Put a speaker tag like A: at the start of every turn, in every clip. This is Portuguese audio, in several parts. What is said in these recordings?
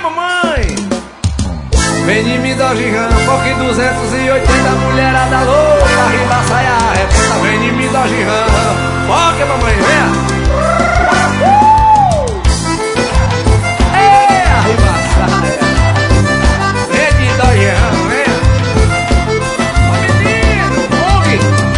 A: mamãe! Vem de mim, Dojinhan, Foque 280, mulherada louca, arriba, saia, arrebenta. Vem de mim, Dojinhan, Foque, mamãe, venha! Ei, arriba, saia! Vem de Dojinhan, venha! Ô menino, Foque!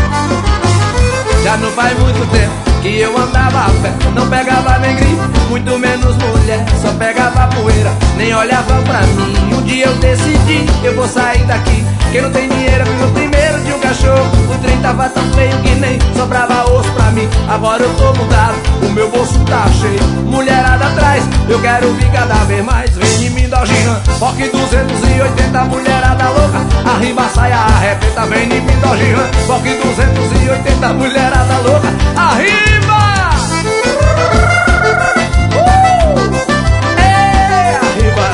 A: Já não faz muito tempo que eu andava a pé, não pegava nem gripe, muito menos mulher, só pegava poeira, nem olhava pra mim. Um dia eu decidi, eu vou sair daqui. Quem não tem dinheiro vive o primeiro de um cachorro. O trem tava tão feio que nem sobrava osso pra mim. Agora eu tô mudado, o meu bolso tá cheio, mulherada atrás, eu quero vir cada vez mais. Vem de mim, Dojinhan, Foque 280, mulherada louca, arriba, saia, arrebenta. Vem de mim, Dojinhan, Foque 280, mulherada louca, arriba! Ei, arriba,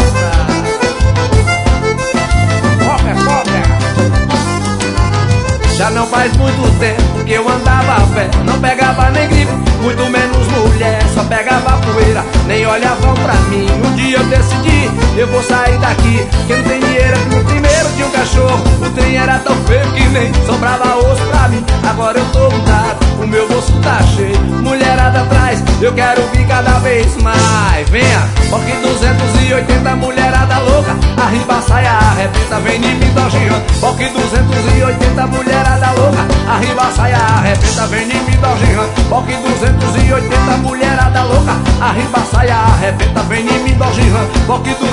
A: já não faz muito tempo que eu andava a pé, não pegava nem gripe, muito menos mulher, só pegava poeira, nem olhavam pra mim. Um dia eu decidi, eu vou sair daqui. Quem não tem dinheiro é o primeiro de um cachorro. O trem era tão feio que nem sobrava osso pra mim. Agora eu tô mudado, o meu bolso tá cheio, mulherada atrás, eu quero vir cada vez mais. Venha, Foque 280, mulherada louca, arriba, saia, arrebenta. Vem de mim, Dojinhan, Foque 280, mulherada louca, arriba, saia, arrebenta. Vem de mim, Dojinhan, Foque 280, mulherada louca, arriba, saia, arrebenta. Vem de mim, Dojinhan, Foque 280.